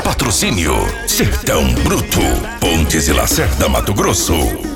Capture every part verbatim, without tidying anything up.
Patrocínio Sertão Bruto, Pontes e Lacerda, Mato Grosso.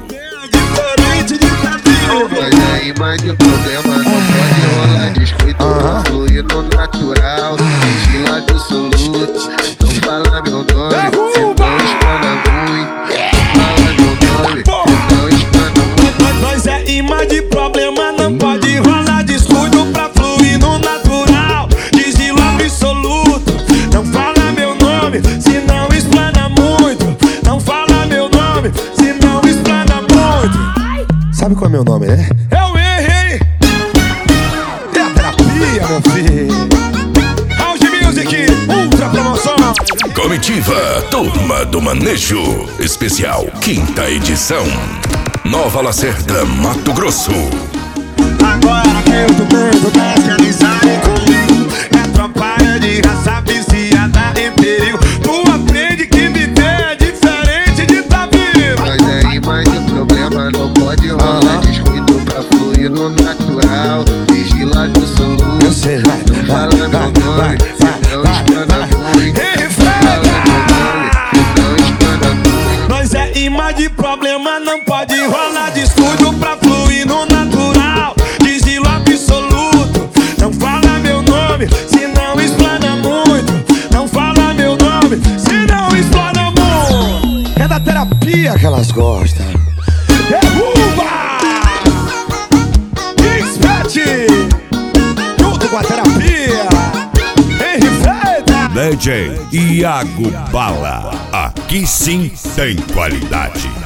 Mas aí mais de problema não pode rolar descuido, uh-huh. Fluir no natural, vigilado absoluto. Não fala meu nome, se não espana muito. Fala meu nome, se não espana muito. Nós é imã de problema, não pode rolar descuido pra fluir no natural, vigilado absoluto. Não fala meu nome, se não explana muito. Não fala meu nome, se não explana muito. Sabe qual é meu nome, né? Eu errei. É a terapia, meu filho. House Music, ultra promoção. Comitiva Turma do Manejo, especial quinta edição. Nova Lacerda, Mato Grosso. Agora que eu tô vendo das amizades comigo, é tropa de raça viciada em perigo. Tu aprende que viver é diferente de tá vivo. Mas aí mais de problema não pode rolar descuido pra fluir no natural, vigilado absoluto. Eu sei, vai, não fala meu nome, se não espana muito. Nós é imã de problema, não pode rolar descuido pra fluir no natural, vigilo absoluto. Não fala meu nome, se não explana muito. Não fala meu nome, se não explana muito. É da terapia que elas gostam. Derruba! Expert! Junto com a terapia. Henry Feita. D J Iago Bala. Aqui sim tem qualidade.